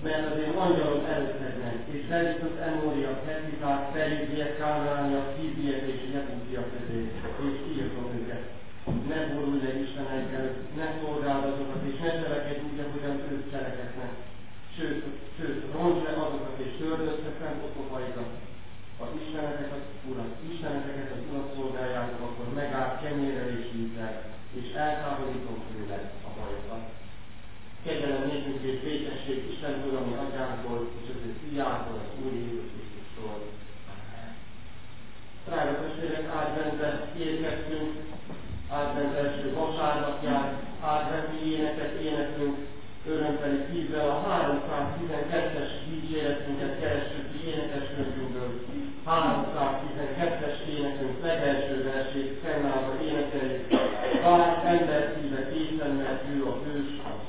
mert azért angyalok előszednek, és bevitott Emóriak, Hetikák, Periziek, Kánániak, Híziek és Jebúziak közé, és írtom őket. Ne borulj le Istenekkel, ne szolgáld azokat, és ne cselekedj úgy, ahogyan ők cselekednek. Sőt, rontsd le azokat, és törd össze fent otthonaikat. Ha isteneteket az Urat szolgáljátok, akkor megáll kenyérre és vízzel, és eltávolítom tőle a bajokat. Kegyelem nékünk és békesség Istentől, ami atyánktól, és az ő fiától, az Úr Jézus Krisztustól. Drága testvérek, adventre érkeztünk, advent első vasárnapján, adventi éneket éneklünk, örömteli szívvel a 312-es dicséretünket keressük ki énekeskönyvünkből. 312-es énekünk legelső versét fennállva énekeljük. Bár ember szíve készen, mert ő a hős, az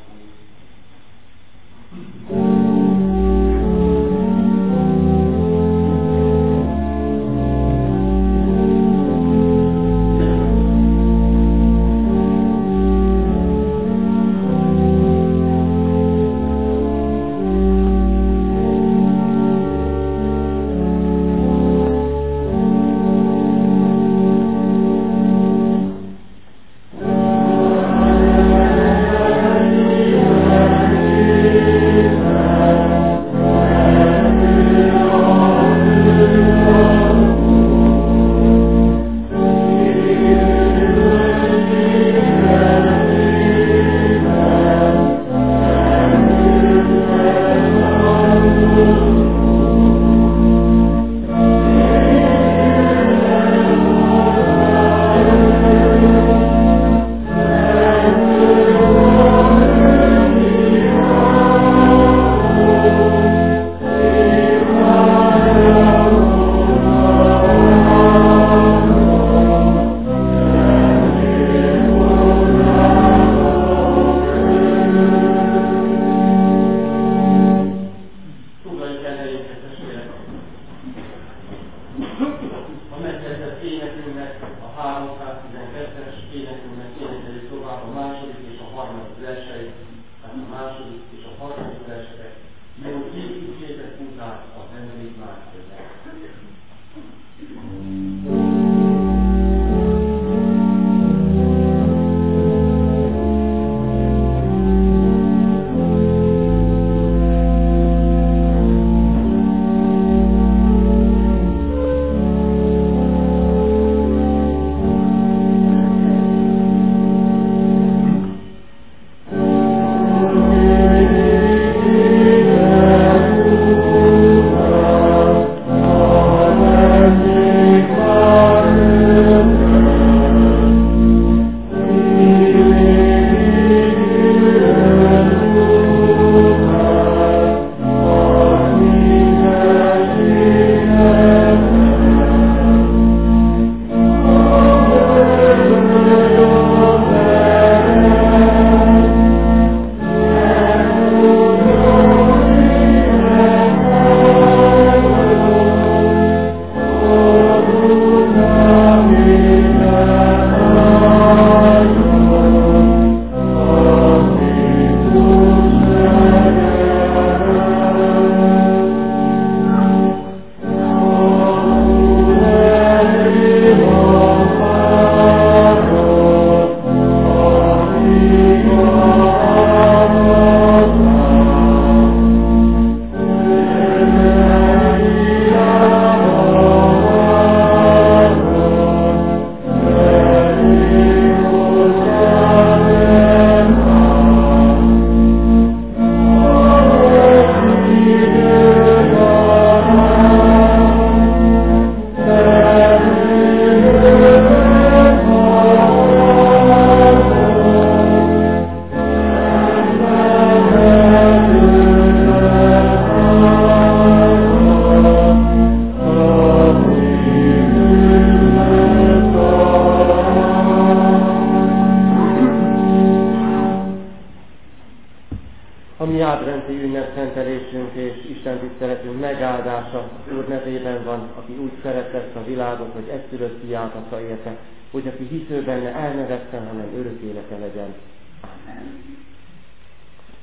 szentelésünk és Isten tiszteletünk megáldása Úr nevében van, aki úgy szeretett a világot, hogy egyszülött fiát adta érte, hogy aki hisző benne el ne vesszen, hanem örök élete legyen.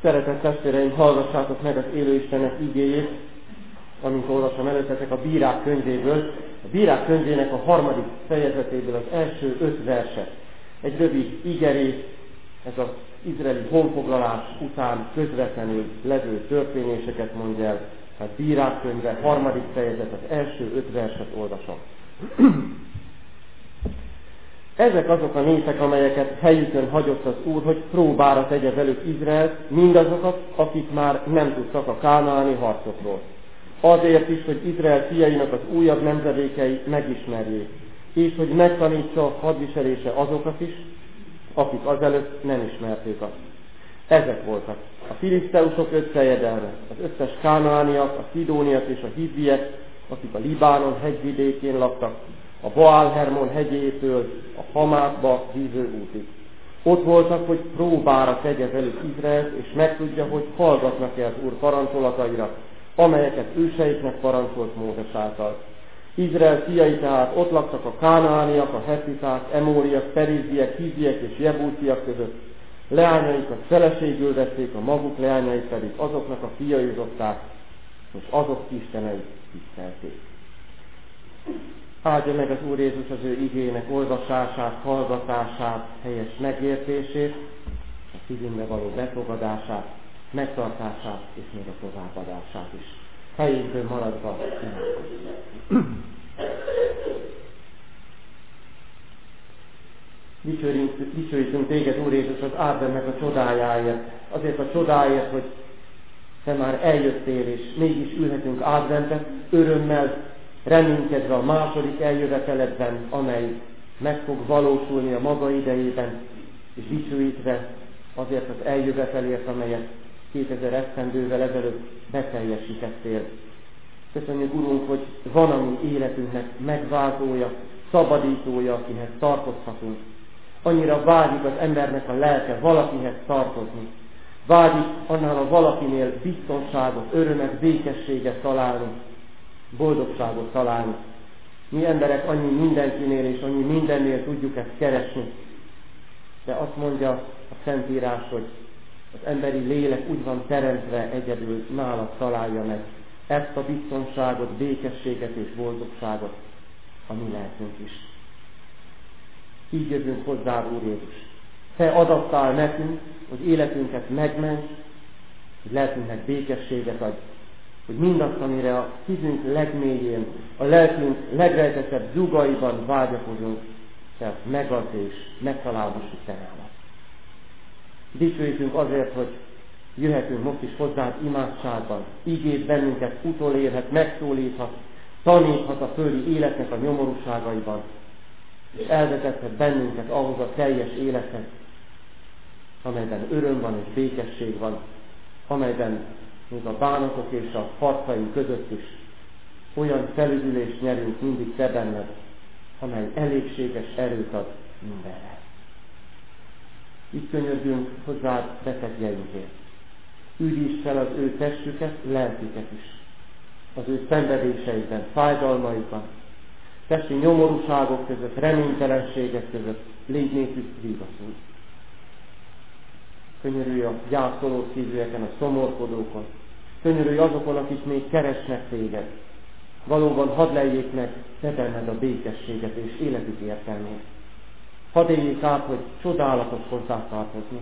Szeretett testvéreim, hallgassátok meg az élő Istennek igéjét, amint olvasom előttetek a Bírák könyvéből. A Bírák könyvének a 3. fejezetéből az első 5 verset. Egy rövid igerész, ez az izraeli honfoglalás után közvetlenül levő történéseket mondja el. Tehát Bírák könyve, 3. fejezet, az első 5 verset olvasom. Ezek azok a népek, amelyeket helyükön hagyott az Úr, hogy próbára tegye velük Izraelt, mindazokat, akik már nem tudtak a kánaáni harcokról. Azért is, hogy Izrael fiainak az újabb nemzedékei megismerjék, és hogy megtanítsa hadviselése azokat is, akik azelőtt nem ismerték azt. Ezek voltak a filiszteusok 5 fejedelme, az összes kánaániak, a szidóniak és a hivviek, akik a Libánon hegyvidékén laktak, a Baál-Hermon hegyétől a Hamátba vívő útig. Ott voltak, hogy próbára tegye velük Izraelt, és megtudja, hogy hallgatnak-e az Úr parancsolataira, amelyeket őseiknek parancsolt Mózes által. Izrael fiai tehát ott laktak a kánaániak, a hettiták, emóriak, perizziek, hivviek és jebúsziak között. Leányaikat feleségül vették, a maguk leányait pedig azoknak a fiaizották, és azok isteneit tisztelték. Áldja meg az Úr Jézus az ő igének olvasását, hallgatását, helyes megértését, a szívünkbe való befogadását, megtartását és még a továbbadását is. Helyünkből maradva imádkozzunk. Dicsőítünk téged, Úr Jézus, az áldbennek a csodájáért. Azért a csodáért, hogy te már eljöttél, és mégis ülhetünk adventet, örömmel, reménykedve a második eljöveteledben, amely meg fog valósulni a maga idejében, és dicsőítve azért az eljövetelért, amelyet 2000 esztendővel ezelőtt beteljesítettél. Köszönjük, Urunk, hogy van a mi életünknek megváltója, szabadítója, akihez tartozhatunk. Annyira vágyik az embernek a lelke valakihez tartozni. Vágyik annál a valakinél biztonságot, örömet, békességet találni, boldogságot találni. Mi emberek annyi mindenkinél és annyi mindennél tudjuk ezt keresni. De azt mondja a Szentírás, hogy az emberi lélek úgy van teremtve, egyedül nálad találja meg ezt a biztonságot, békességet és boldogságot, a mi lelkünk is. Így jövünk hozzá, Úr Jézus. Te adattál nekünk, hogy életünket megments, hogy lelkünknek békességet adj, hogy mindazt, amire a szívünk legmélyén, a lelkünk legrejtettebb zugaiban vágyakozunk, te azt megadd és megtalálhassuk te nálad. Dicsőítünk azért, hogy jöhetünk most is hozzád imádságban, ígéd bennünket utolérhet, megszólíthat, taníthat a földi életnek a nyomorúságaiban, és elvezethet bennünket ahhoz a teljes élethez, amelyben öröm van és békesség van, amelyben még a bánatok és a harcaink között is olyan felüdülést nyerünk mindig te benned, amely elégséges erőt ad mindenre. Így könyörgünk hozzád betegjeinkért. Üdítsd fel az ő testüket, lelküket is, az ő szenvedéseikben, fájdalmaikban, testi nyomorúságok között, reménytelenségek között, légy nékük vigaszul. Könyörülj a gyászoló szívűeken, a szomorkodókon, könyörülj azokon, akik még keresnek téged. Valóban hadd lejjék meg te benned a békességet és életük értelmét. Hadd éljék át, hogy csodálatos hozzátartozni.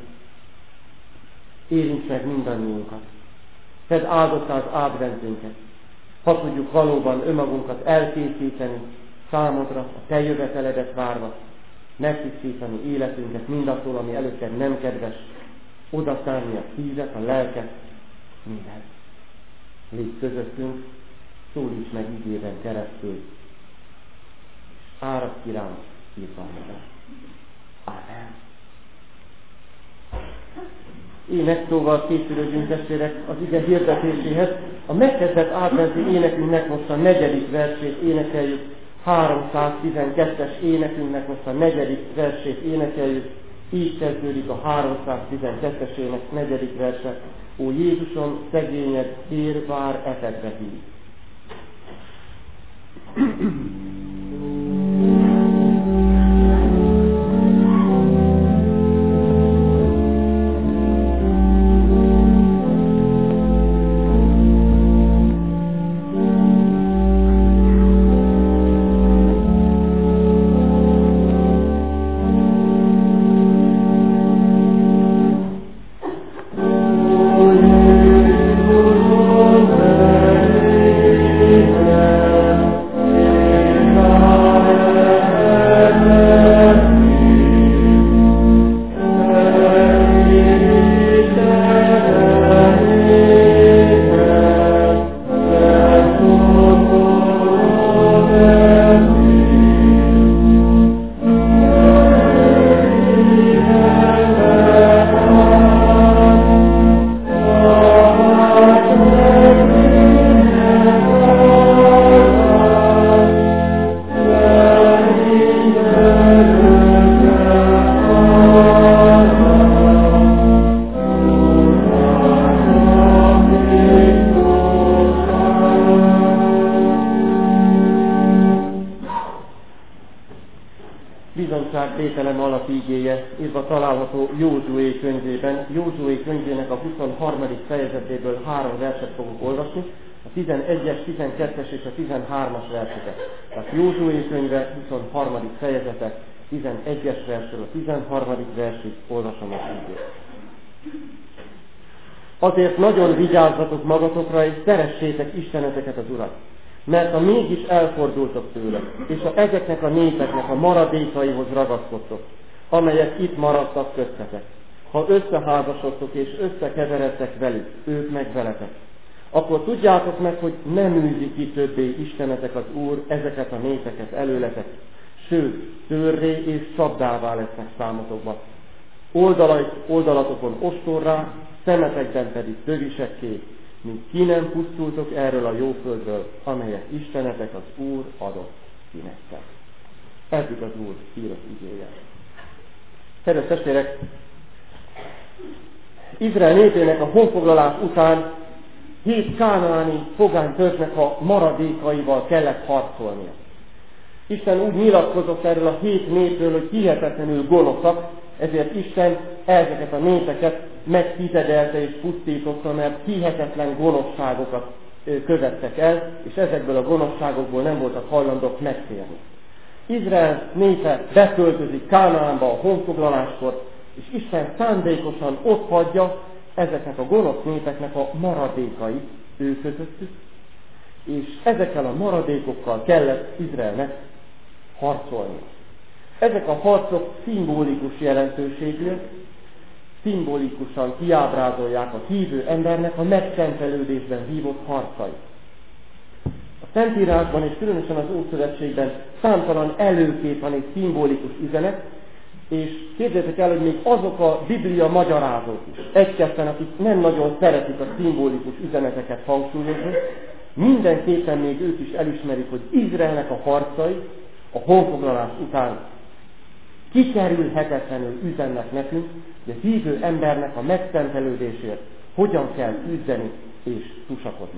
Érints meg mindannyiunkat. Tedd áldottá az adventünket. Ha tudjuk valóban önmagunkat elkészíteni számodra, a te jöveteledet várva, megtisztítani életünket mindattól, ami előtted nem kedves, oda szállni a szívet, a lelket, mindent. Légy közöttünk, szólíts meg igében keresztül, árad ki ránk irgalmadat. Amen. Énekszóval készülődünk, testvérek, az ige hirdetéséhez. A megkezdett adventi énekünknek most a 4. versét énekeljük, 312-es énekünknek most a 4. versét énekeljük. Így kezdődik a 312-es ének 4. verse. Ó Jézusom, szegényed, tér vár etetve hív. vételem alapigéje írva található Józsué könyvében. Józsué könyvének a 23. fejezetéből 3 verset fogok olvasni, a 11-es, 12-es és a 13-as verseket. Tehát Józsué könyve 23. fejezete, 11-es versről a 13. versig olvasom az igét. Azért nagyon vigyázzatok magatokra, és szeressétek Isteneteket az Urat, mert ha mégis elfordultok tőle, és ezeknek a népeknek a maradékaihoz ragaszkodtok, amelyek itt maradtak köztetek, ha összeházasodtok és összekeveredtek velük, ők meg veletek, akkor tudjátok meg, hogy nem űzi ki többé Istenetek az Úr ezeket a népeket előletek, sőt, szőrré és csapdává lesznek számotokba. Oldalatokon ostorrá, szemetekben pedig tövisekké, mint ki nem pusztultok erről a jó földről, amelyet Istenetek az Úr adott ki nektek. Eddig az Úr írott igéje. Kedves testvérek, Izrael népének a honfoglalás után 7 kánaáni pogány törzsnek a maradékaival kellett harcolnia. Isten úgy nyilatkozott erről a 7 népről, hogy hihetetlenül gonoszak, ezért Isten ezeket a népeket megtizedelte és pusztította, mert hihetetlen gonoszságokat követtek el, és ezekből a gonoszságokból nem voltak hajlandók megtérni. Izrael népe beköltözik Kánaánba a honfoglaláskor, és Isten szándékosan ott hagyja ezeknek a gonosz népeknek a maradékait ő közöttük, és ezekkel a maradékokkal kellett Izraelnek harcolni. Ezek a harcok szimbolikus jelentőségűek, szimbolikusan kiábrázolják a hívő embernek a megszentelődésben vívott harcait. A Szentírásban és különösen az Ószövetségben számtalan előképen és szimbolikus üzenet, és képzeljétek el, hogy még azok a Biblia magyarázók is, egy-ketten, akik nem nagyon szeretik a szimbolikus üzeneteket hangsúlyozni, mindenképpen még ők is elismerik, hogy Izraelnek a harcai a honfoglalás után kikerülhetetlenül üzennek nekünk, hogy a hívő embernek a megszentelődésért hogyan kell küzdeni és tusakodni.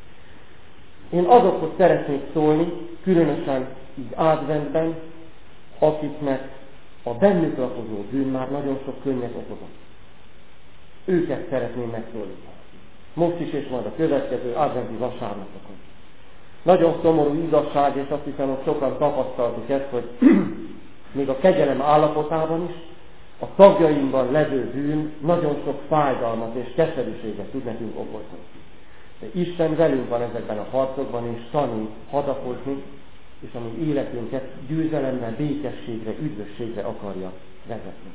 Én azokhoz szeretnék szólni, különösen így adventben, akiknek a bennük lakozó bűn már nagyon sok könnyet okozott. Őket szeretném megszólítani. Most is és majd a következő adventi vasárnapokon. Nagyon szomorú igazság, és azt hiszem, hogy sokan tapasztaltuk ezt, hogy még a kegyelem állapotában is a tagjainkban levő bűn nagyon sok fájdalmat és keserűséget tud nekünk okozni. De Isten velünk van ezekben a harcokban, és tanít hadakozni, és a mi életünket győzelemre, békességre, üdvösségre akarja vezetni.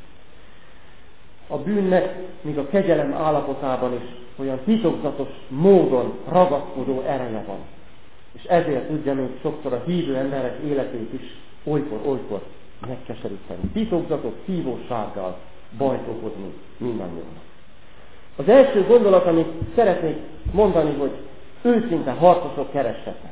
A bűnnek még a kegyelem állapotában is olyan titokzatos módon ragaszkodó ereje van. És ezért tudja még sokszor a hívő emberek életét is olykor megkeseríteni. Titokzatos szívósággal bajt okozni mindannyiunknak. Az első gondolat, amit szeretnék mondani, hogy őszinte harcosok kereshetnek.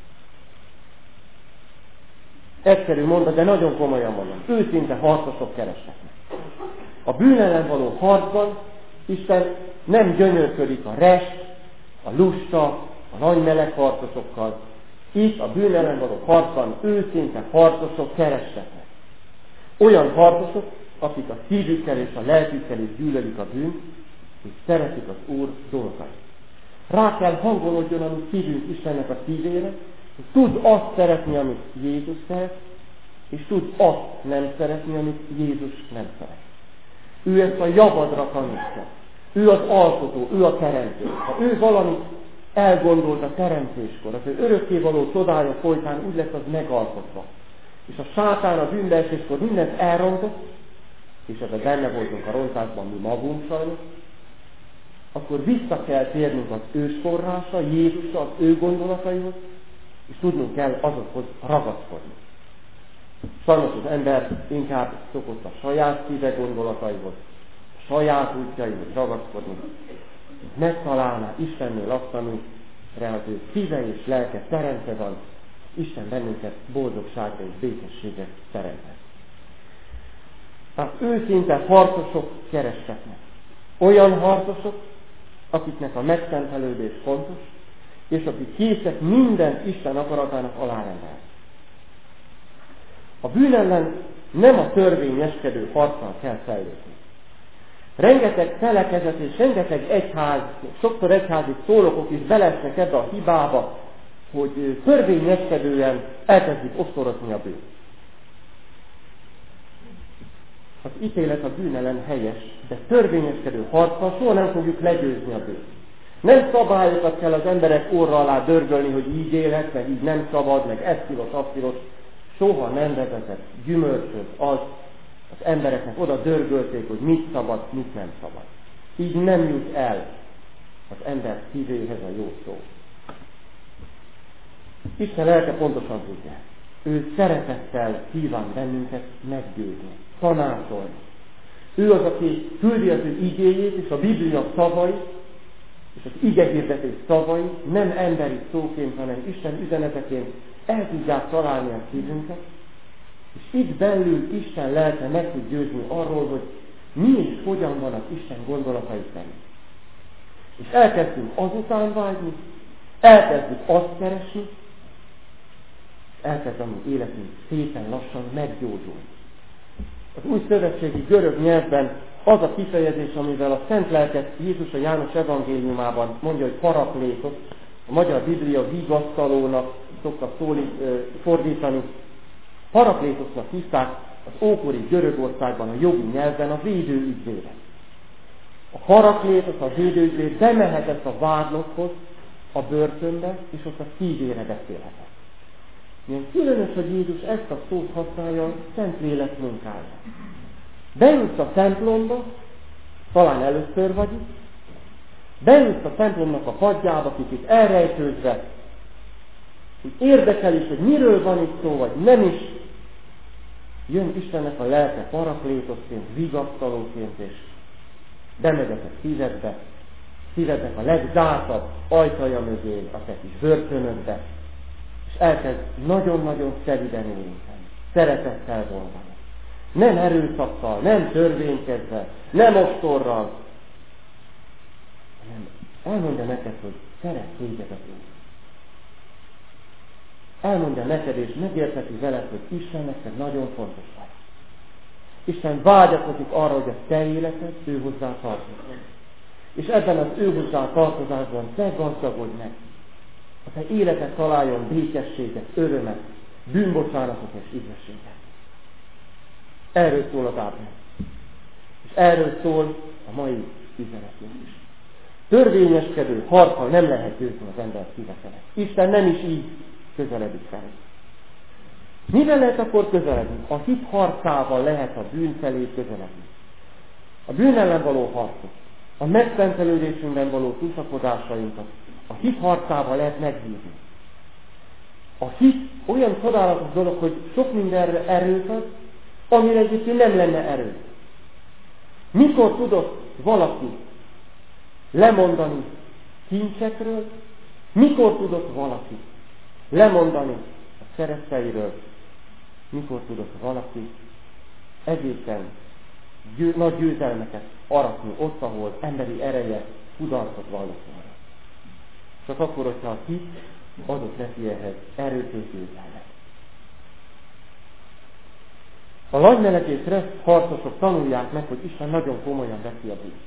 Egyszerű mondat, de nagyon komolyan mondom. Őszinte harcosok kereshetnek. A bűn ellen való harcban Isten nem gyönyörködik a rest, a lusta, a nagy meleg harcosokkal. Itt a bűn ellen való harcban őszinte harcosok kereshetnek. Olyan harcosok, akik a szívükkel és a lelkükkel is gyűlölik a bűnt, és szeretik az Úr dolgait. Rá kell hangolódjon a mi szívünk Istennek a szívére, hogy tud azt szeretni, amit Jézus szeret, és tud azt nem szeretni, amit Jézus nem szeret. Ő ezt a javadra tanítja. Ő az alkotó, ő a teremtő. Ha ő valamit elgondolt a teremtéskor, az ő örökkévaló csodája folytán úgy lesz az megalkotva. És a sátán a bűnbeeséskor mindent elrontott, és ebben benne voltunk a rontásban mi magunk sajnos, akkor vissza kell térnünk az ősforrásra, Jézusra, az ő gondolataihoz, és tudnunk kell azokhoz ragaszkodni. Sajnos az ember inkább szokott a saját szíve gondolataihoz, a saját útjaihoz ragaszkodni, megtalálná Istennél azt, amire az ő szíve és lelke teremtve van, Isten bennünket boldogságra és békességet teremtett. Tehát őszinte harcosok kereshetnek. Olyan harcosok, akiknek a megszentelődés fontos, és akik készek mindent Isten akaratának alárendelni. A bűn ellen nem a törvényeskedő harccal kell fellépni. Rengeteg felekezet és rengeteg egyház, sokszor egyházi szólókok is belesnek ebbe a hibába, hogy törvényeskedően elkezdik ostorozni a bűnt. Az ítélet a bűn ellen helyes, de törvényeskedő harccal soha nem fogjuk legyőzni a bűnt. Nem szabályokat kell az emberek orra alá dörgölni, hogy így élhet, meg így nem szabad, meg ez tilos, az tilos. Soha nem vezetett gyümölcsöt az embereknek oda dörgölték, hogy mit szabad, mit nem szabad. Így nem jut el az ember szívéhez a jó szó. Isten lelke pontosan tudja. Ő szeretettel kíván bennünket meggyőzni, tanácsolni. Ő az, aki küldi az ő igéjét, és a Biblia szavai, és az igehirdetés szavai nem emberi szóként, hanem Isten üzeneteként el tudják találni a szívünket, és itt belül Isten lelke meg tud győzni arról, hogy mi és hogyan van az Isten gondolatai szerint. És elkezdünk azután vágyni, elkezdjük azt keresni, és elkezd a mi életünk szépen lassan meggyógyulni. Az új szövetségi görög nyelvben az a kifejezés, amivel a Szent Lelket Jézus a János evangéliumában mondja, hogy paraklétos, a magyar Biblia vigasztalónak szokta fordítani. Paraklétosnak hívták az ókori Görögországban a jogi nyelven a védőügyvédet. A paraklétos, a védőügyvéd bemehetett a vádlotthoz, a börtönbe, és ott a szívére beszélhetett. Milyen különös, hogy Jézus ezt a szót használja a Szentlélek munkája. Beülsz a templomba, talán először vagy itt, beülsz a templomnak a padjába, kicsit elrejtődve, hogy érdekel is, hogy miről van itt szó, vagy nem is, jön Istennek a lelke paraklétosként, vigasztalóként, és bemegyek a szívednek a legzártabb ajtaja mögé, a te kis börtönödbe, és elkezd nagyon-nagyon szeliden érinteni, szeretettel dolgozni. Nem erőszakkal, nem törvénykezve, nem ostorral, hanem elmondja neked, hogy szeret téged az Úr. Elmondja neked, és megérteti veled, hogy Isten neked nagyon fontos vagy. Isten vágyakozik arra, hogy a te életed ő hozzá tartozik. És ebben az ő hozzá tartozásban te gazdagodj meg. A te életed találjon békességet, örömet, bűnbocsánatot és üdvösséget. Erről szól az advent. És erről szól a mai üzenetünk is. Törvényeskedő harccal nem lehet győzni az ember szíveket. Isten nem is így közeledik felé. Mivel lehet akkor közeledni? A hit harcával lehet a bűn felé közeledni. A bűn ellen való harcot, a megszentelődésünkben való túlszapodásainkat a hit harcával lehet megvívni. A hit olyan csodálatos dolog, hogy sok mindenre erőt ad, amire egyébként nem lenne erő. Mikor tudott valaki lemondani kincsekről, mikor tudott valaki lemondani a szeretteiről, mikor tudott valaki egészen nagy győzelmeket aratni ott, ahol emberi ereje kudarcot vallott volna. Csak akkor, hogyha a hit adott neki ehhez erőt és győzelmet. A nagymeleg és reszt harcosok tanulják meg, hogy Isten nagyon komolyan veszi a bűnt.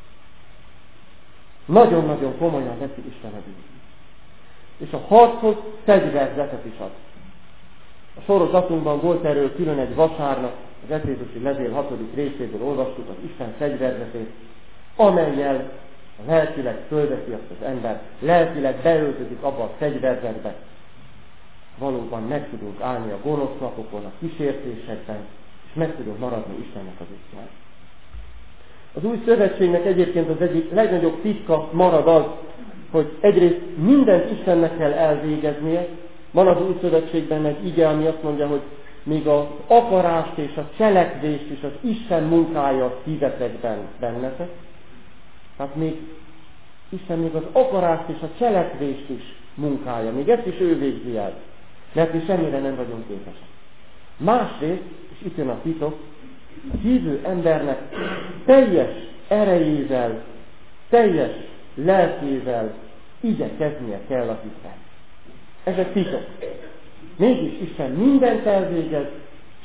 Nagyon-nagyon komolyan veszi Isten a bűnt. És a harchoz fegyverzetet is ad. A sorozatunkban volt erről külön egy vasárnap, az Efézusi levél 6. részéből olvastuk az Isten fegyverzetét, amellyel a lelkileg fölveszi azt az ember, lelkileg beöltözik abba a fegyverzetbe. Valóban meg tudunk állni a gonosz napokon, a kísértésekben, és meg tudunk maradni Istennek az útján. Az új szövetségnek egyébként az egyik legnagyobb titka marad az, hogy egyrészt mindent Istennek kell elvégeznie. Van az új szövetségben egy ige, ami azt mondja, hogy még az akarást és a cselekvést is az Isten munkája a szívetekben bennetek. Hát Isten még az akarást és a cselekvést is munkája, még ezt is ő végzi el, mert mi semmire nem vagyunk képesek. Másrészt, és itt jön a titok, a hívő embernek teljes erejével, teljes lelkével igyekeznie kell a hitben. Ez egy titok. Mégis Isten mindent elvégez, és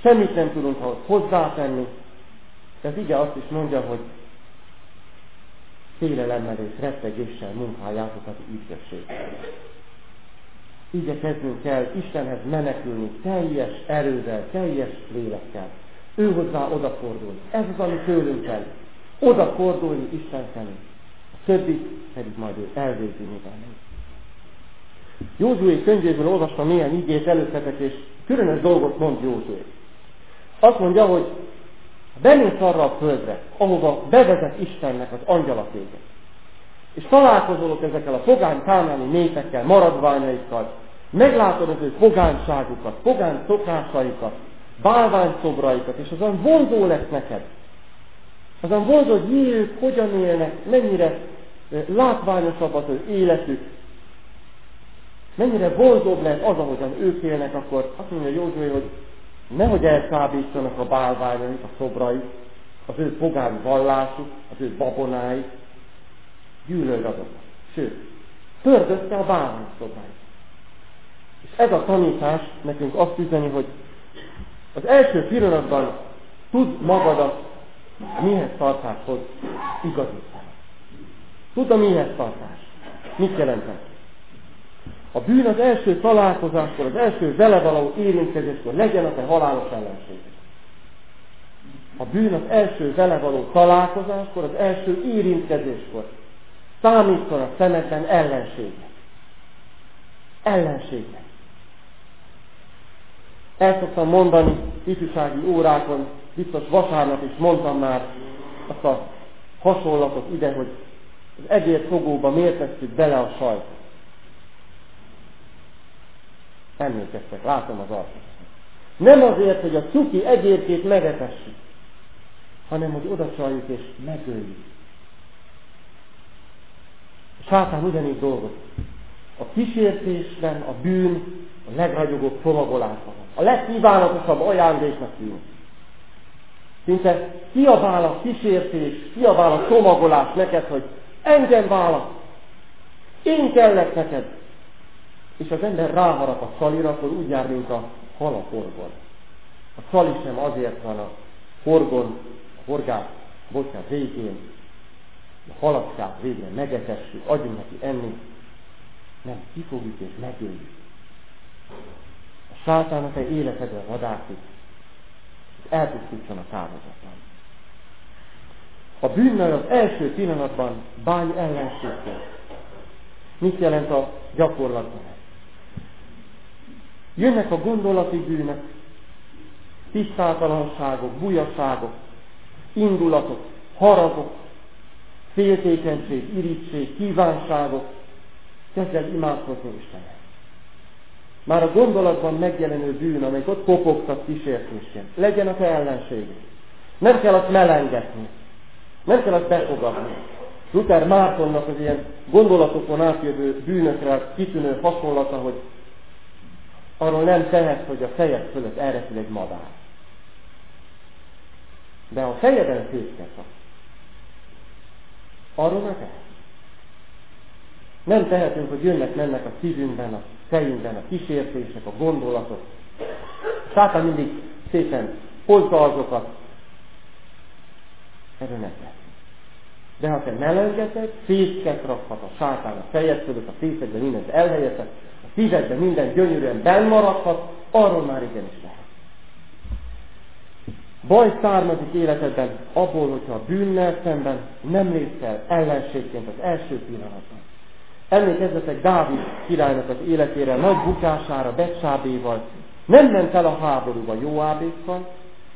Semmit nem tudunk ahhoz hozzátenni. De az ige azt is mondja, hogy félelemmel és rettegéssel munkáljátok az üdvösséget. Igyekeznünk kell Istenhez menekülni teljes erővel, teljes lélekkel. Ő hozzá odafordulni. Ez az, ami tőlünk kell. Odafordulni Isten felé. A többit pedig majd ő elvégzi mindennek. Józsué könyvéből olvastam néhány igét előttetek, és különös dolgot mond Józsué. Azt mondja, hogy bemész arra a földre, ahova bevezet Istennek az angyalatéget. És találkozolok ezekkel a pogány kánáni népekkel, maradványaikkal, meglátod az ő pogányságukat, pogány szokásaikat, bálványszobraikat, és azon vonzó lesz neked. Azon vonzó, hogy ők hogyan élnek, mennyire látványosabb az ő életük, mennyire vonzóbb lesz az, ahogyan ők élnek, akkor azt mondja Józsué, hogy nehogy elkábítsanak a bálványaik, a szobrai, az ő pogány vallásuk, az ő babonáik, gyűlöld azokat. Sőt, törd össze a bálvány szobráit. És ez a tanítás nekünk azt üzeni, hogy az első pillanatban tudd magadat a mihez tartáshoz igazítani. Tudd a mihez tartás. Mit jelent ez? A bűn az első találkozáskor, az első vele való érintkezéskor legyen a te halálos ellenséged. A bűn az első vele való találkozáskor, az első érintkezéskor számítson a szemedben ellenségnek. Ellenségnek. El szoktam mondani ifjúsági órákon, biztos vasárnap is mondtam már azt a hasonlatot ide, hogy az egérfogóba miért tesszük bele a sajtot. Emlékeztek, látom az arcot. Nem azért, hogy a cuki egérkét megetessük, hanem hogy odacsaljuk és megöljük. A sátán ugyanígy dolgozik. A kísértésben a bűn a legragyogóbb csomagolásban. A legkívánatosabb ajándéknak tűnik. Szinte kiabál a kísértés, kiabál a csomagolás neked, hogy engem választ, én kellek neked. És az ember ráharap a szalira, akkor úgy jár, mint a hal a horgon. A szali sem azért van a horgon, a horgás, bocsánat, végén, a halacskát végre megetessük, adjunk neki enni, nem, kifogjuk és megöljük. A sátán a te életedre vadászik, és elpusztítson a távozatban. A bűnnel az első pillanatban bánj ellenségként. Mit jelent a gyakorlatban? Jönnek a gondolati bűnök, tisztátalanságok, bujaságok, indulatok, haragok, féltékenység, irigység, kívánságok, kezd el imádkozni Istennek. Már a gondolatban megjelenő bűn, amelyik ott kopogtat kísértésként, legyen a te ellenséged. Nem kell azt melengetni, nem kell azt befogadni. Luther Mártonnak az ilyen gondolatokon átjövő bűnökre kitűnő hasonlata, hogy arról nem tehetsz, hogy a fejed fölött elrepül egy madár. De a fejeden fészkelsz, arról ne tehetsz. Nem tehetünk, hogy jönnek-mennek a szívünkben, a fejünkben a kísértések, a gondolatok. Sátán mindig szépen hozza azokat. Erről ne tehetünk. De ha te melengeded, fészket rakhat a sátán a fejed fölött, a fészekben mindent elhelyezhet, a szívedben minden gyönyörűen bennmaradhat, arról már igenis lehet. Baj származik életedben abból, hogyha a bűnnel szemben nem lépsz el ellenségként az első pillanatban. Emlékezzetek Dávid királynak az életére, nagy bukására, Betsábéval, nem ment el a háborúba Jóábékkal,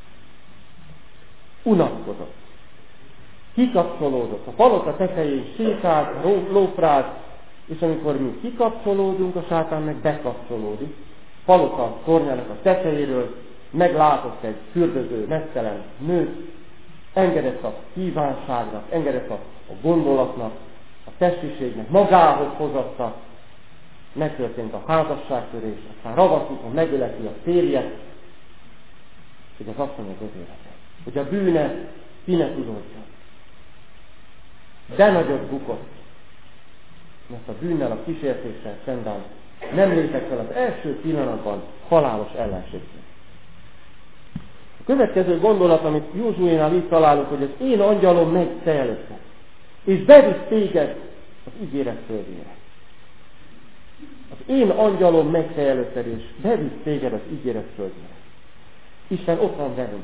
unatkozott. Kikapcsolódott. A palota tetején sétált, lófrált, és amikor mi kikapcsolódunk, a sátán meg bekapcsolódik. Palota tornyának a tetejéről meglátott egy fürdöző, mesztelen nőt, engedett a kívánságnak, engedett a gondolatnak, a testiségnek, magához hozatta, megtörtént a házasságtörés, aztán ravaszlikon megöleti a férjet, hogy az azt mondja az élete, hogy a bűne ki ne tudódjon. De nagyot bukott, mert a bűnnel, a kísértéssel szemben nem lépett fel az első pillanatban halálos ellenségként. következő gondolat, amit Józsuénál itt találunk, hogy az én angyalom megy te előtte, és bevisz téged az ígéret földjére. Az én angyalom megy te előtte, és bevisz téged az ígéret földjére. Isten ott van velünk.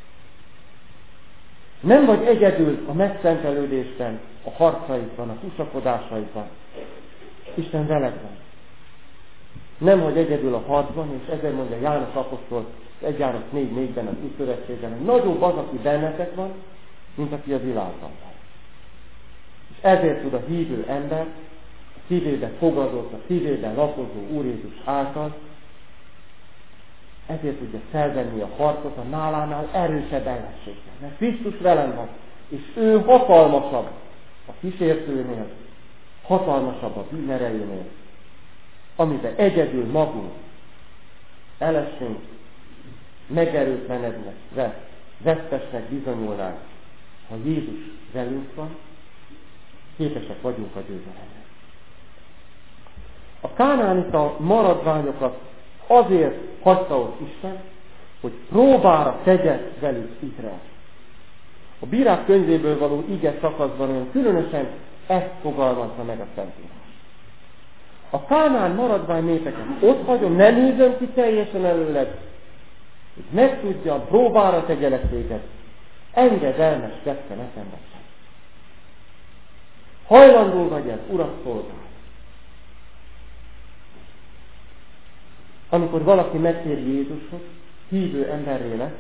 Nem vagy egyedül a megszentelődésben, a harcaidban, a tusakodásaidban. Isten veled van. Nem vagy egyedül a harcban, és ezért mondja János apostol, 1 János 4:4-ben az Újszövetségben, hogy nagyobb az, aki bennetek van, mint aki a világban van. És ezért tud a hívő ember, a szívében fogadott, a szívében lakozó Úr Jézus által, ezért tudja felvenni a harcot a nálánál erősebb ellenséggel. Mert Krisztus velem van, és ő hatalmasabb a kísértőnél, hatalmasabb a bűn erejénél, amiben egyedül magunk elesünk, megerőtlenednek, vesztesnek bizonyulnánk. Ha Jézus velünk van, képesek vagyunk a győzelemre. A kánánita maradványokat azért hagyta ott Isten, hogy próbára tegye velük Izrael. A Bírák könyvéből való ige szakaszban olyan különösen ezt fogalmazza meg a Szentírás. A Kánán maradvány népeket ott hagyom, nem űzöm ki teljesen előled, hogy meg tudjam, próbára tegyelek téged, engedelmes tette nekem sem. Hajlandó vagy ez, Urat szolgálni. Amikor valaki megtér Jézushoz, hívő emberré lesz,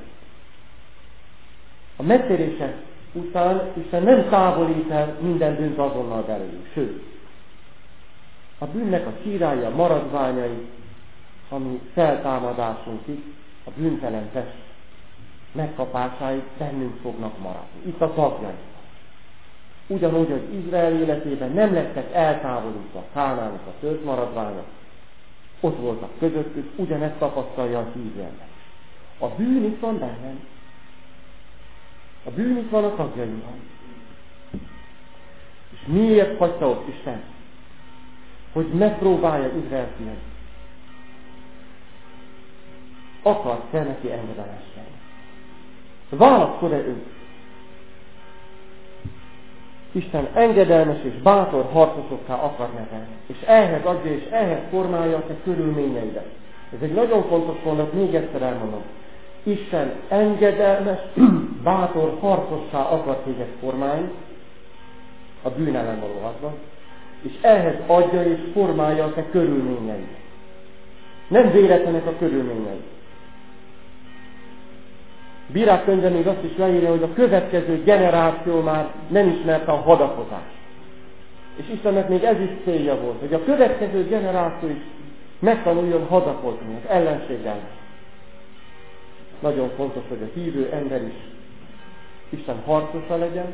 a megtérése után Isten nem távolít el minden bűnt azonnal belőlünk, sőt, a bűnnek a sírálja, a maradványai, ami feltámadásunkig, a bűntelen test megkapásáig bennünk fognak maradni. Itt a tagjai. Ugyanúgy, hogy Izrael életében nem lettek eltávolítva Kánánok a tört maradványok, ott voltak közöttük, ugyanezt tapasztalja a hívő ember. A bűn itt van bennem. A bűn itt van a tagjaimban. És miért hagyta ott Isten? Hogy megpróbálja Izrael fiait. Akart-e neki engedelmeskedni? Válasszol-e ő? Isten engedelmes és bátor harcosokká akar nevelni. És ehhez adja, és ehhez formálja a te körülményeidet. Ez egy nagyon fontos mondat, még egyszer elmondom. Isten engedelmes, bátor harcossá akar téged formálni a bűn ellen való harcban, és ehhez adja és formálja a te körülményeidet. Nem véletlenek a körülményeid. Bírák könyve még azt is leírja, hogy a következő generáció már nem ismerte a hadakozást. És Istennek még ez is célja volt, hogy a következő generáció is megtanuljon hadakozni az ellenséggel. Nagyon fontos, hogy a hívő ember is Isten harcosa legyen,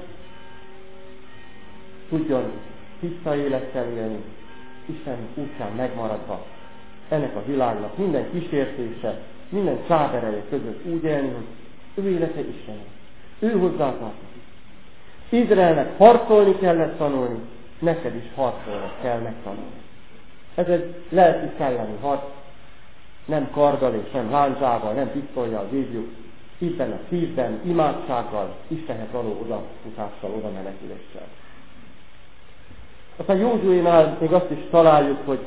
tudjon tiszta élettel élni, Isten útján megmaradva ennek a világnak minden kísértése, minden csábereje között úgy élni, hogy ő élete Isten. Ő hozzátartozik. Izraelnek harcolni kellett tanulni, neked is harcolni kell megtanulni. Ez egy lelki szellemi harc, nem karddal és nem lándzsával, nem pisztollyal vívjuk, Isten a szívben, imádsággal, Istenhez való odafutással, oda meneküléssel. Aztán Józsuénál még azt is találjuk, hogy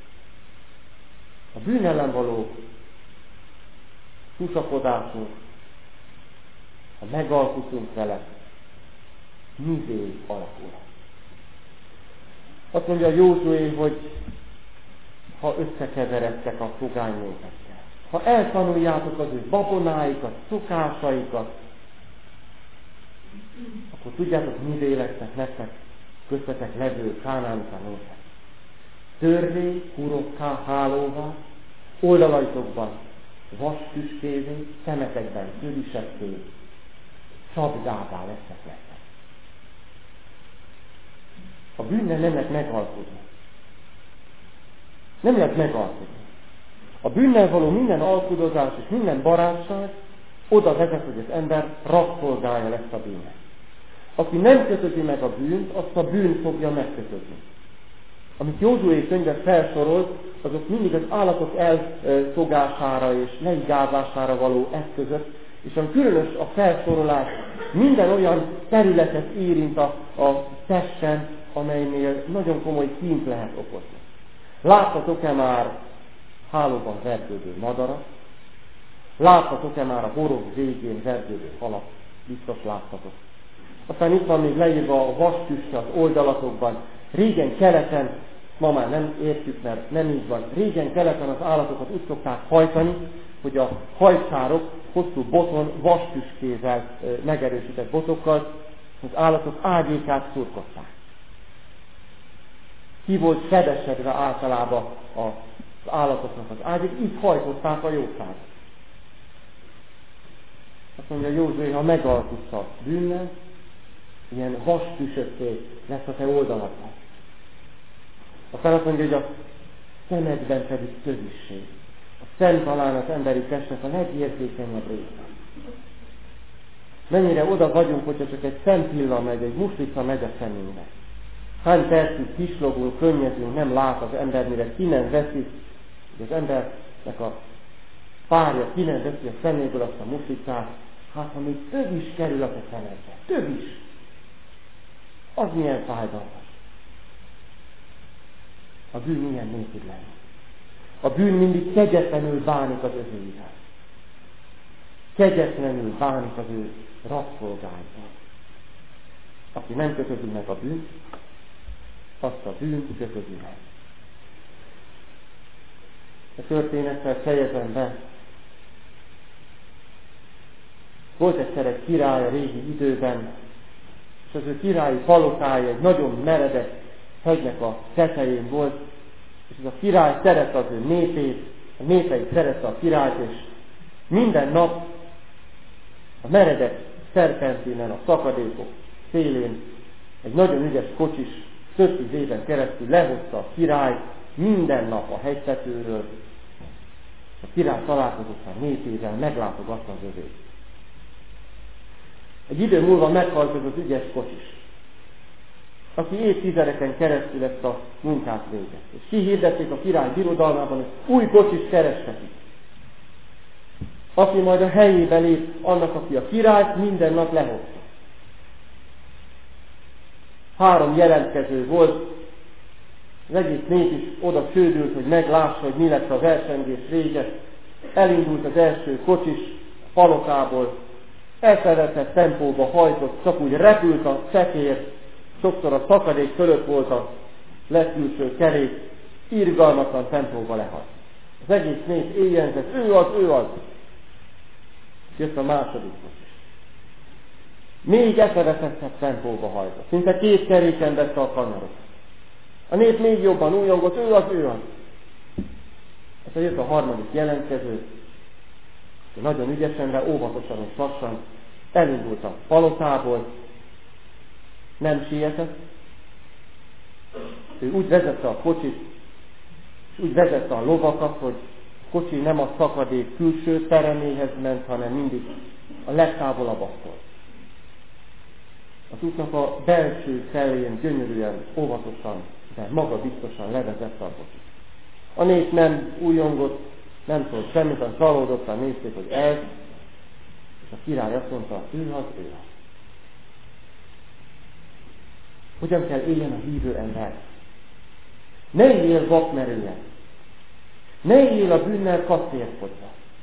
a bűn ellen való tusakodásunk, ha megalkutunk vele, mivé alakul. Azt mondja Józsué, hogy ha összekeveredtek a pogány népekkel, ha eltanuljátok az ő babonáikat, szokásaikat, akkor tudjátok, mivé lesznek nektek köztetek levő kánánita népek. Törvé, hurokká, hálóvá, oldalaitokban vas tüskévé, szemetekben tülisekké, szabdává lesznek nektek. A bűnnel nem lehet megalkudni. Nem lehet megalkudni. A bűnnel való minden alkudozás és minden barátság oda vezet, hogy az ember rabszolgálja ezt a bűnet. Aki nem kötözi meg a bűnt, azt a bűn fogja megkötözni. Amit Józsué könyve felsorolt, azok mindig az állatok elfogására és leigázására való eszközök, És a különös a felsorolás, minden olyan területet érint a testen, amelynél nagyon komoly kínt lehet okozni. Láttatok-e már hálóban vergődő madarat? Láttatok-e már a borok végén vergődő halat? Biztos láttatok. Aztán itt van még leírva a vastüske az oldalatokban. Régen keleten, ma már nem értjük, mert nem így van. Régen keleten az állatokat úgy szokták hajtani, hogy a hajszárok hosszú boton vastüskével megerősített botokkal az állatok ágyékát szurkolták. Ki volt fedesedve általában az állatoknak az ágyék, így hajtották a jószágot. Azt mondja Józsué, ha megalkutsz a bűnnel, ilyen vastüsökké lesz a te oldaladban. Aztán azt mondja, hogy a szemedben pedig tövisség. A szem talán az emberi testnek a legérzékenyebb része. Mennyire oda vagyunk, hogyha csak egy szempilla megy, egy muslica megy a szemünkbe. Hány percig pislogunk, könnyezünk, nem lát az ember, mire ki nem veszi, hogy az embernek a párja ki nem veszi a szeméből azt a muslicát, hát ha még több is kerül a te szemedbe, több is. Az milyen fájdalmas. A bűn milyen nézd lenni. A bűn mindig kegyetlenül bánik az özőivel. Kegyetlenül bánik az ő rabszolgáival. Aki nem kötözi meg a bűnt, azt a bűn kötözi meg. A történettel fejezem be. Volt egyszer egy király a régi időben, és az ő királyi palotája egy nagyon meredek hegynek a tetején volt, és ez a király szerette az ő népét, a népei szerette a királyt, és minden nap a meredek szerpentinen, a szakadékok szélén egy nagyon ügyes kocsis több 10 éven keresztül lehozta a királyt minden nap a hegytetőről. A király találkozott a népével, meglátogatta az övét. Egy idő múlva meghalt ez az ügyes kocsis, aki évtizedeken keresztül ezt a munkát végezte. És kihirdették a király birodalmában, hogy új kocsis kerestetik. Aki majd a helyébe lép annak, aki a királyt minden nap lehozta. 3 jelentkező volt, az egész nép is oda csődült, hogy meglássa, hogy mi lesz a versengés vége. Elindult az első kocsis a palotából, elfeledett tempóba hajtott, csak úgy repült a szekér, sokszor a szakadék fölött volt a legkülső kerék, irgalmatlan tempóba lehalt. Az egész nép éjjentett, ő az. Jött a második kocsis. Még eszevetettebb tempóba hajtott, szinte 2 keréken vette a kanyarokat. A nép még jobban újongott, ő az. Aztán jött a harmadik jelentkező, és nagyon ügyesen, de óvatosan és lassan elindult a palotából, nem sietett. Ő úgy vezette a kocsit, és úgy vezette a lovakat, hogy a kocsi nem a szakadék külső tereméhez ment, hanem mindig a legtávolabb attól. Az útnak a belső felén gyönyörűen, óvatosan, de magabiztosan levezette a kocsit. A nép nem újongott, nem szólt semmit, hanem csalódottan nézték, hogy ez, és a király azt mondta, ő az. Hogyan kell éljen a hívő ember? Ne éljél vakmerően. Ne éljél a bűnnel kacérkodva.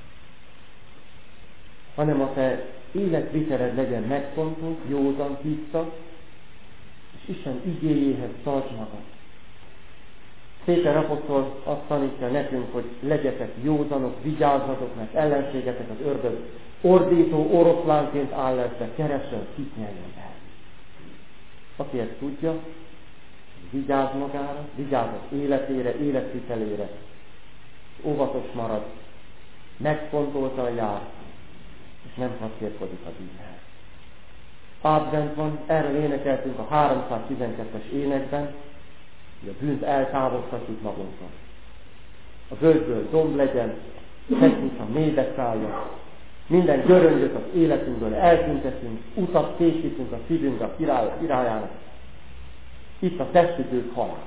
Hanem a te életviteled legyen megfontolt, józan, tiszta, és Isten igéjéhez tartsd magad. Péter apostol azt tanítja nekünk, hogy legyetek józanok, vigyázzatok, mert ellenségetek az ördög ordító oroszlánként áll lesz, de keresel, kit nyeljen el. Aki ezt tudja, vigyáz magára, vigyáz az életére, életvitelére, óvatos marad, megfontoltan jár, és nem kacérkodik a bűnnel. Advent van, erről énekeltünk a 312-es énekben, hogy a bűnt eltávoztatjuk magunktól. A völgyből domb legyen, hegyünk a mélybe szálljon, minden göröngyöt az életünkből eltüntetünk, utat készítünk a szívünk a királyának. Itt a testüdők halál.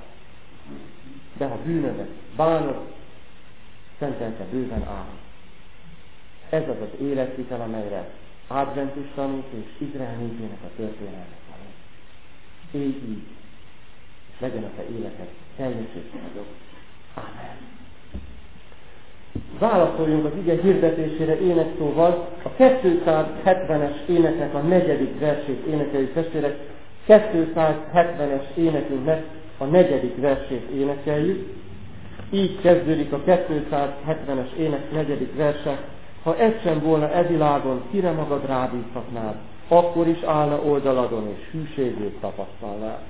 De ha bűnödet bánod, szentelke bőven áll. Ez az az életvitel, amelyre Adventus tanít, és Izrael népének a történelme tanít. Élj így, és legyen a te életed teljes és boldog. Amen. Válaszoljunk az ige hirdetésére énekszóval. A 270-es éneknek a 4. versét énekeljük, testvérek. 270-es énekünknek a 4. versét énekeljük. Így kezdődik a 270-es ének 4. verse. Ha ez sem volna e világon, kire magad rábízhatnád, akkor is állna oldaladon, és hűségét tapasztalnád.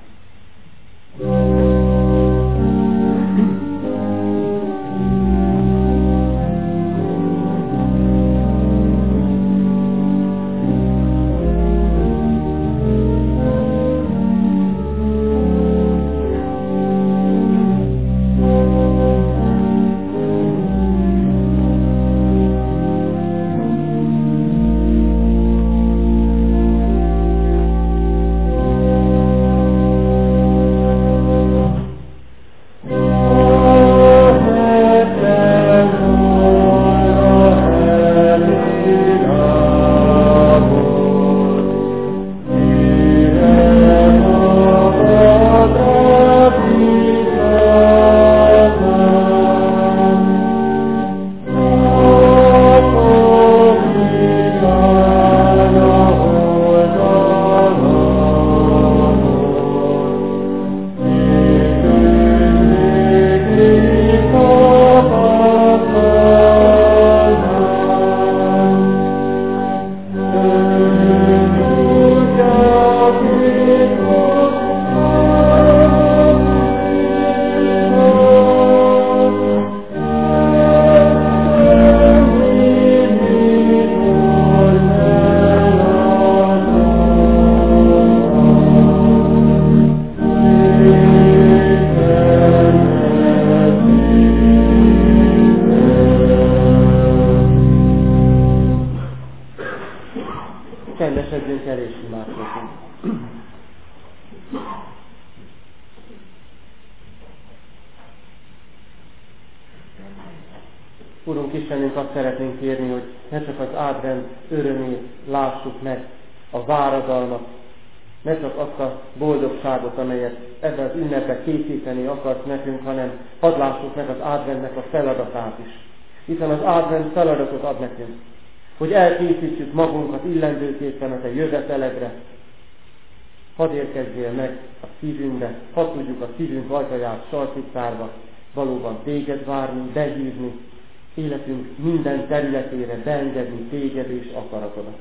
Csendesedjünk el és imádkozzunk. Urunk Istenünk, azt szeretnénk kérni, hogy ne csak az advent örömét lássuk meg, a váradalmat, ne csak azt a boldogságot, amelyet ebben az ünnepben készíteni akarsz nekünk, hanem hadd lássuk meg az adventnek a feladatát is. Hiszen az advent feladatot ad nekünk, hogy elkészítsük magunkat illendőképpen a te jöveteledre. Hadd érkezzél meg a szívünkbe, hadd tudjuk a szívünk ajtaját sarkítárva valóban téged várni, behívni, életünk minden területére beengedni téged és akaratodat.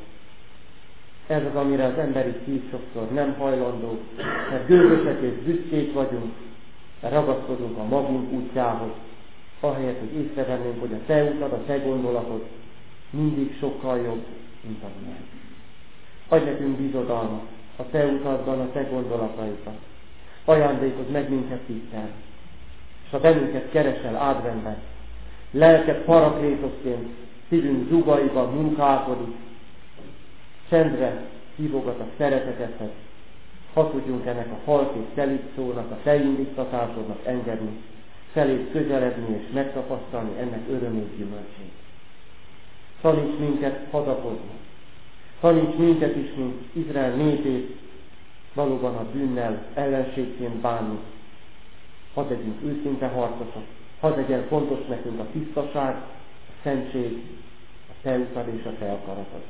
Ez az, amire az emberi szív sokszor nem hajlandó, mert gőgösek és büszkék vagyunk, mert ragaszkodunk a magunk útjához, ahelyett, hogy észrevennénk, hogy a te utad, a te gondolatod mindig sokkal jobb, mint az milyen. Adj nekünk bizodalmat a te utadban, a te gondolataidban. Ajándékozz meg minket hittel, és ha bennünket keresel adventben, lelked paraklétosként szívünk zugaiban munkálkodik, csendre hívogat a szeretetethez, ha tudjunk ennek a halkész szelídszónak, a te indítatásodnak engedni, feléd közeledni és megtapasztalni ennek örömét, gyümölcsét. Taníts minket hadakozni. Taníts minket is, mint Izrael népét, valóban a bűnnel ellenségként bánni. Hadd legyünk őszinte harcosok. Hadd legyen fontos nekünk a tisztaság, a szentség, a te utad és a te akaratod.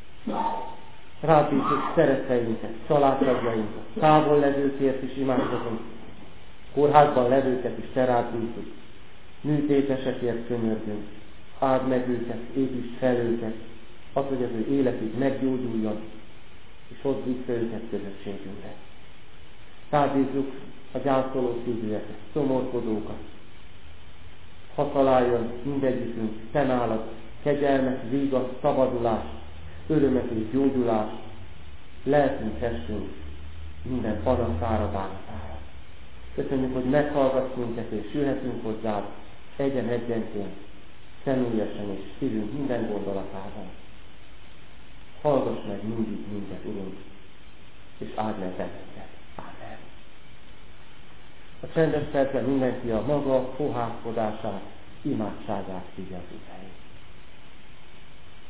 Rád bízzuk szeretteinket, családtagjainkat, távol levőkért is imádkozunk. Kórházban levőket is te rád bízzuk. Műtétesekért könyörgünk. Áld meg őket, építsd fel őket, az, hogy az ő életük meggyógyuljon, és hozd vissza őket közösségünkre. Rábízzuk a gyászoló szívűeket, szomorkodókat. Ha találjon mindegyikünk te nálad kegyelmet, vígat, szabadulást, örömet és gyógyulást, lelkünk, testünk minden panaszára, bánatára. Köszönjük, hogy meghallgatsz minket, és jöhetünk hozzád egyenként, személyesen és szívünk minden gondolatában. Hallgass meg mindig minket, Urunk, és áld meg bennünket. Ámen. A csendes percben mindenki a maga fohászkodását, imádságát figyelj.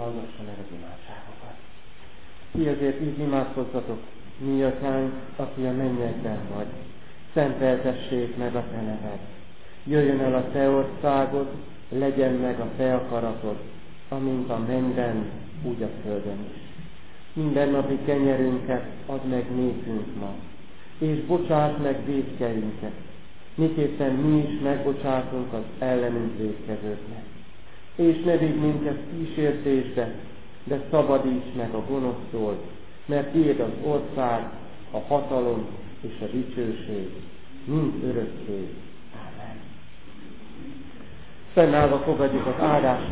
hallgassa meg az imádságokat. Ti azért így imádkozzatok, mi Atyánk, aki a mennyekben vagy. Szenteltessék meg a te neved. Jöjjön el a te országod, legyen meg a te akaratod, amint a mennyben, úgy a földön is. Mindennapi kenyerünket add meg nékünk ma, és bocsáss meg vétkeinket, miképpen mi is megbocsátunk az ellenünk vétkezőknek. És ne vigy minket kísértésbe, de szabadíts meg a gonosztól, mert tiéd az ország, a hatalom és a dicsőség, mind örökké. Ámen. Fennállva fogadjuk az áldást.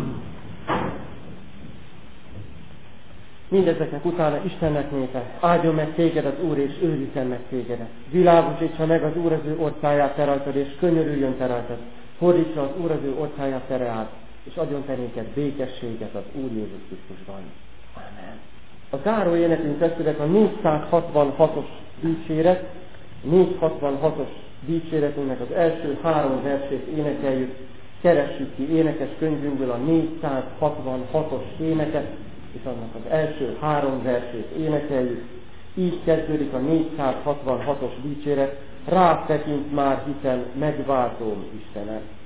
Mindezeknek utána Istennek népe, áldjon meg téged az Úr, és őrizzen meg tégedet. Világosítsa meg az Úr az ő orcáját te rajtad, és könyörüljön te rajtad. Fordítsa az Úr az ő orcáját te reád, és adjon te néked békességet az Úr Jézus Krisztusban. Amen. A záró énekünk testvérek a 466-os dicséret, 466-os dicséretünknek az első 3 versét énekeljük, keressük ki énekes könyvünkből a 466-os éneket, és annak az első 3 versét énekeljük. Így kezdődik a 466-os dicséret, rád tekint már, hiszen megváltóm Istenet.